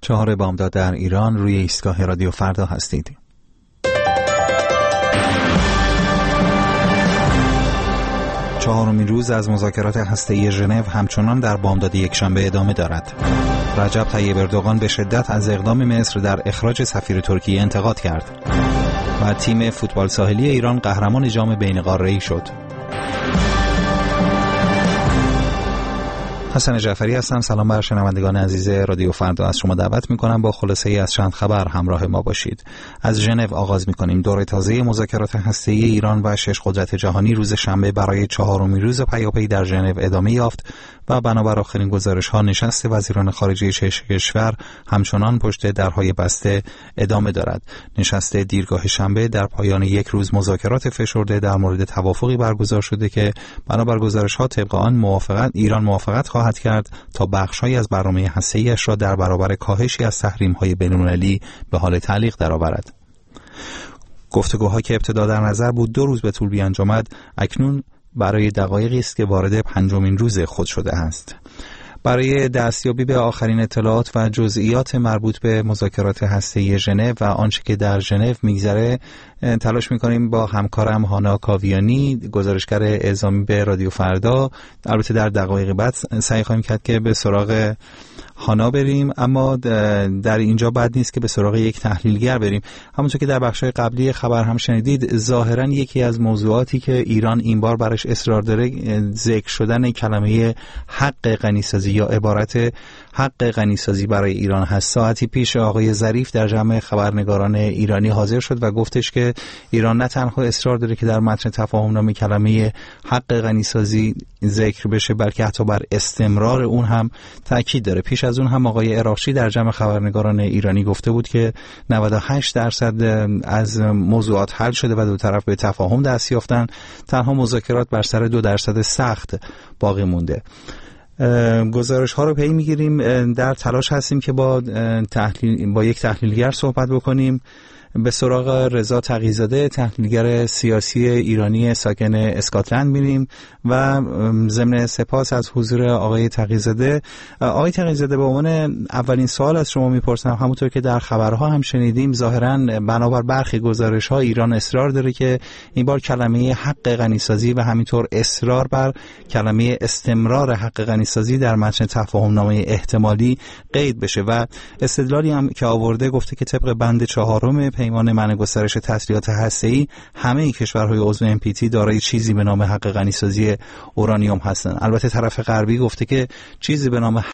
4 بامداد در ایران روی ایستگاه رادیو فردا هستید. چهارمین روز از مذاکرات هسته‌ای ژنو همچنان در بامداد یکشنبه ادامه دارد. رجب طیب اردوغان به شدت از اقدام مصر در اخراج سفیر ترکیه انتقاد کرد و تیم فوتبال ساحلی ایران قهرمان جام بین‌قاره‌ای شد. حسن جعفری هستم. سلام بر شنوندگان عزیز رادیو فردا. از شما دعوت می‌کنم با خلاصه‌ای از چند خبر همراه ما باشید. از ژنو آغاز می‌کنیم. دوره تازه مذاکرات هسته‌ای ایران و 6 قدرت جهانی روز شنبه برای 4مین روز پیاپی در ژنو ادامه یافت و بنابر آخرین گزارش‌ها نشست وزیران خارجه 6 کشور همچنان پشت درهای بسته ادامه دارد. نشست دیرگاه شنبه در پایان یک روز مذاکرات فشرده در مورد توافقی برگزار شده که بنابر گزارش‌ها طبق آن ایران موافقت خواهد کرد تا بخش‌هایی از برنامه هسته‌ای‌اش را در برابر کاهشی از تحریم‌های بین‌المللی به حال تعلیق درآورد. گفتگوها که ابتدا در نظر بود 2 روز به طول بیانجامد، اکنون برای دقایقی است که وارد 5مین روز خود شده است. برای دستیابی به آخرین اطلاعات و جزئیات مربوط به مذاکرات هسته‌ای ژنو و آنچه که در ژنو میگذره تلاش میکنیم با همکارم هانا کاویانی، گزارشگر اعزامی به رادیو فردا. البته در دقایق بعد سعی خواهیم کرد که به سراغ هانا بریم، اما در اینجا بد نیست که به سراغ یک تحلیلگر بریم. همونطور که در بخش‌های قبلی خبر هم شنیدید، ظاهراً یکی از موضوعاتی که ایران این بار برش اصرار داره ذکر شدن کلمه حق غنیسازی یا عبارت حق غنیسازی برای ایران هست. ساعتی پیش آقای ظریف در جمع خبرنگاران ایرانی حاضر شد و گفتش که ایران نه تنها اصرار داره که در متن تفاهمنامه کلمه حق غنیسازی ذکر بشه، بلکه حتی بر استمرار اون هم تاکید داره. پیش از اون هم آقای عراقچی در جمع خبرنگاران ایرانی گفته بود که 98% از موضوعات حل شده و دو طرف به تفاهم دست یافتن، تنها مذاکرات بر سر 2% سخت باقی مونده. گزارش ها رو پی میگیریم، در تلاش هستیم که با یک تحلیلگر صحبت بکنیم. به سراغ رضا تقی‌زاده، تحلیلگر سیاسی ایرانی ساکن اسکاتلند میریم و ضمن سپاس از حضور آقای تقی‌زاده. آقای تقی‌زاده، به عنوان اولین سوال از شما میپرسم، همونطور که در خبرها هم شنیدیم، ظاهراً بنابر برخی گزارش‌ها ایران اصرار داره که این بار کلمه حق غنیسازی و همینطور اصرار بر کلمه استمرار حق غنیسازی در متن تفاهمنامه احتمالی قید بشه و استدلالی هم که آورده گفته که طبق بند 4 پیمان منع گسترش تسلیحات هسته‌ای همه کشورهای عضو NPT دارای چیزی به نام حق غنیسازی اورانیوم هستند. البته طرف غربی گفته که چیزی به نام